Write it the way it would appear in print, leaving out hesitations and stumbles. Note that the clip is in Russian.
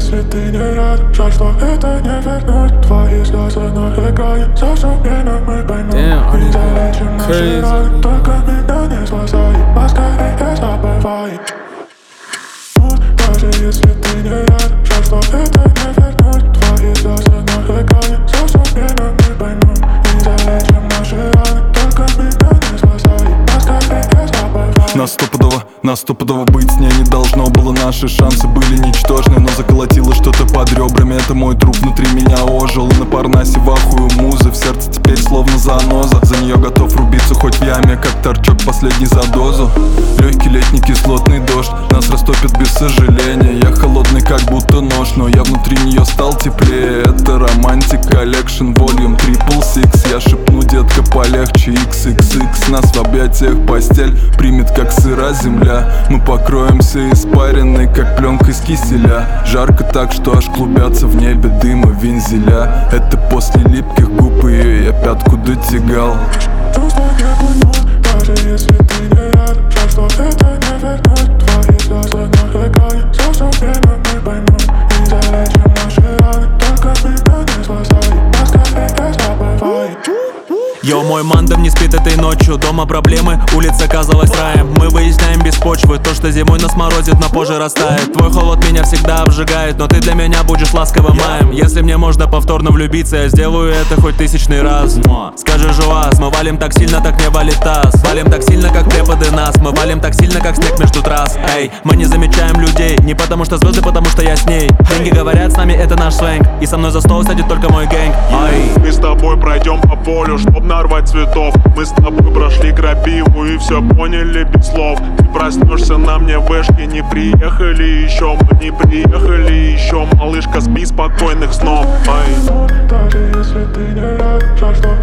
если ты не рад, жаль, что это не вернуть. Твои слезы на экране, за все время мы поймем. Не залечим наши раны, только меня не спасай, поскорее забывай. Даже если ты не рад, жаль, что это не вернуть. Твои слезы на экране, за все время мы поймем. Не залечим наши раны, только меня не спасай, поскорее забывай. Нас стопудово быть с ней не должно было. Наши шансы были ничтожны, но заколотило что-то под ребрами. Это мой труп внутри меня ожил. На Парнасе в ахую музы, в сердце теперь словно заноза. За нее готов рубиться хоть в яме, как торчок последний за дозу. Легкий летний кислотный дождь нас растопит без сожаления. Я холодный как будто нож, но я внутри нее стал теплее. Это романтик коллекшн волюм 666. Я шепну, детка, полегче XXX. Нас в объятиях постель примет как сыра земля. Мы покроемся испаренной, как пленка из киселя. Жарко так, что аж клубятся в небе дыма вензеля. Это после липких губ ее я пятку дотягал. Чувства не поймут, даже если ты не рад. Жаль, что это не вернуть. Твои слезы на экране, за все время мы поймем. Не залечим наши раны, только меня не спасай, поскорее забывай. Йо, мой мандем не спит этой ночью. Дома проблемы, улица казалась раем. Мы выясняем без почвы то, что зимой нас морозит, но позже растает. Твой холод меня всегда обжигает, но ты для меня будешь ласковым маем. Если мне можно повторно влюбиться, я сделаю это хоть 1000-й раз. Скажи, Жуаз, мы валим так сильно, так не валит таз. Валим так сильно, как преподы нас. Мы валим так сильно, как снег между трасс. Эй, мы не замечаем людей, не потому что звезды, потому что я с ней. Деньги говорят, с нами это наш сленг, и со мной за стол садит только мой гэнг. Мы с тобой пройдем по полю, чтоб нарвать цветов. Мы с тобой прошли крапиву и все поняли без слов. Ты проснешься на мне в вышке, не приехали еще. Мы не приехали еще, малышка, спи спокойных снов. Даже если ты не рад, жаль, что